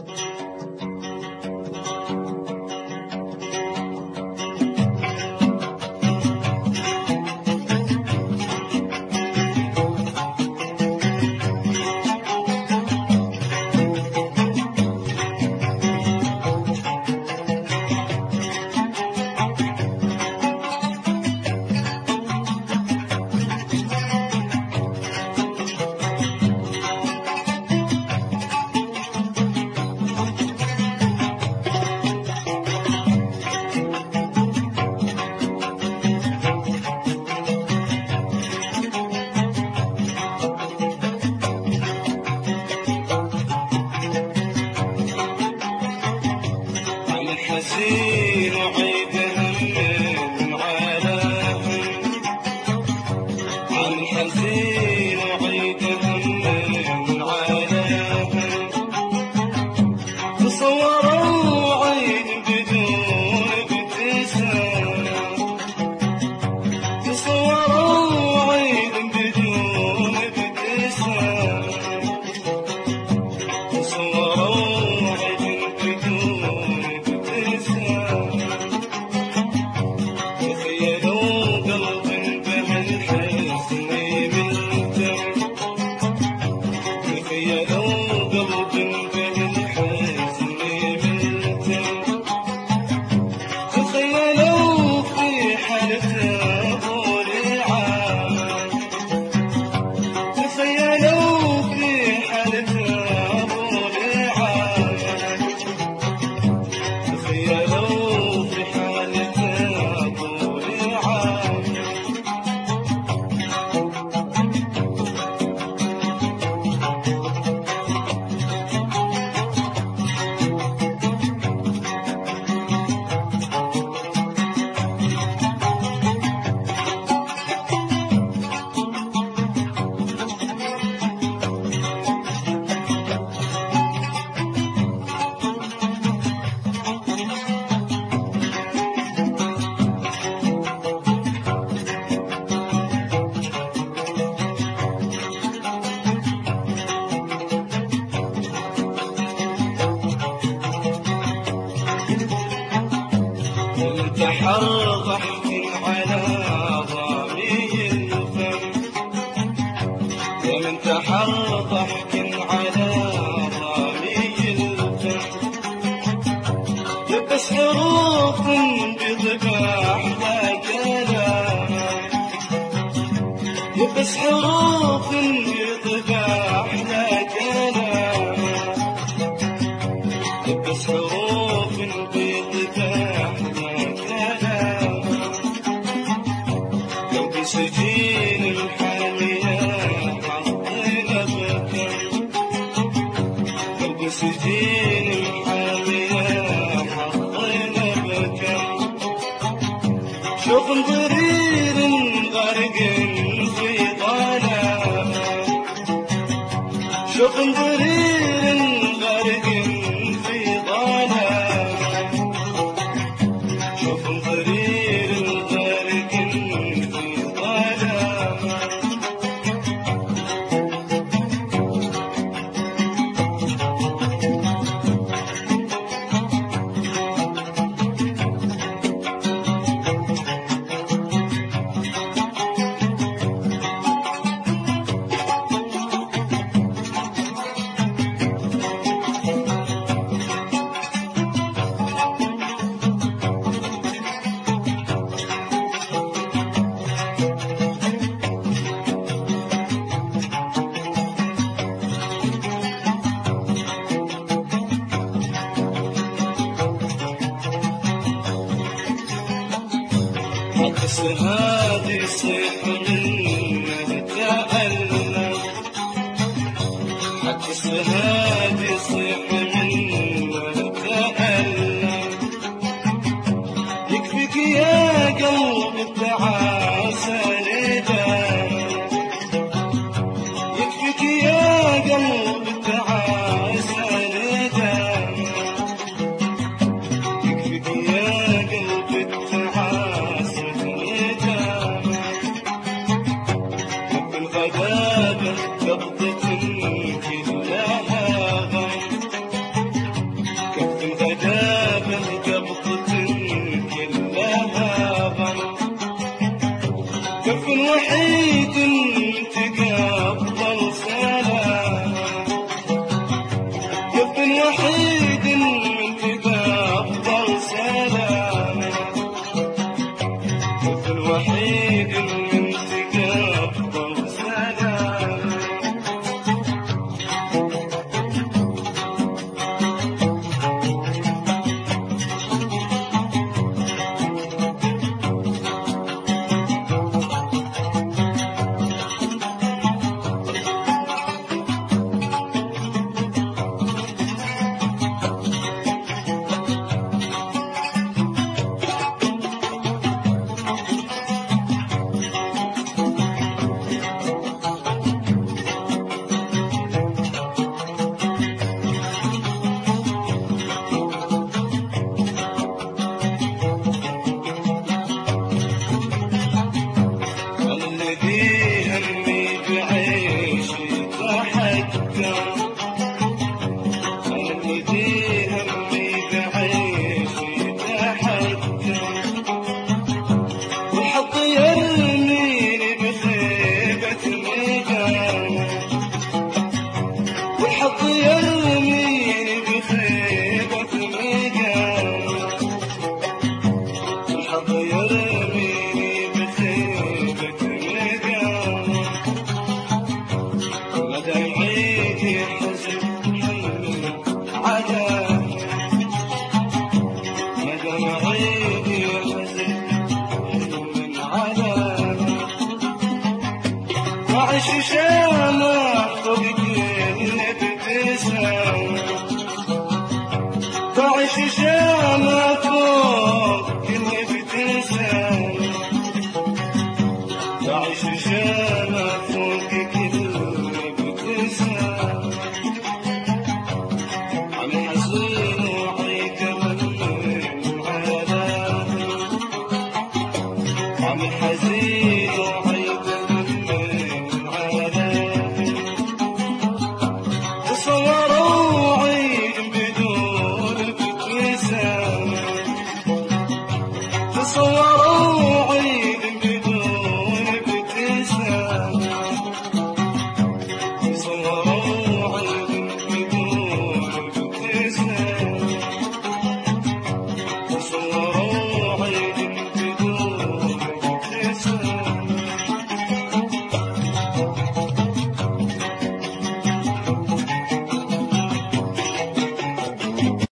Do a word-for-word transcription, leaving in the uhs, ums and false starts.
حزين وعيد هم عالم، عم حزين وعيد هم عالم، تصوروا عيد بدون ابتسامة، تصوروا عيد بدون ابتسامة، تصوروا عيد بدون انتحر ضحك على ضامي الفم، وانتحر ضحك على ضامي الفم، يبس حروف بضباح لا كلام، يبس حروف بضباح لا كلام، يبس حروف بضباح سجين الحامية حطينا بكم، فوق سجين الحامية حطينا بكم، شوف ضرير غرق في ظلام، شوف ضرير غرق في ظلام، شوف ضرير غرق عكس هادي صيح منه تألم، عكس هادي صيح منه تألم، يكفيك يا قلب التعاسة ندم، يكفيك يا قلب التعاسة ندم، يكفيك يا قلب التعاسة وحيد منك أفضل سلام، طفل وحيد منك أفضل سلام. والحظ يرميني بخيبة ميدان، والحظ يرميني بخيبة ميدان. مدامعيتي حزن حمل عذاب، مدامعيتي حزن حمل عذاب. وعيش شامة فوق بعيش شامة فوق كل ابتسام، بعيش شامة فوق كل ابتسام. عم حزين وعيك من عذاب، عم حزين وعيك من عذاب. تصوروا عيد بدون ابتسام، تصوروا عيد بدون ابتسام، تصوروا عيد بدون ابتسام، تصوروا عيد بدون ابتسام.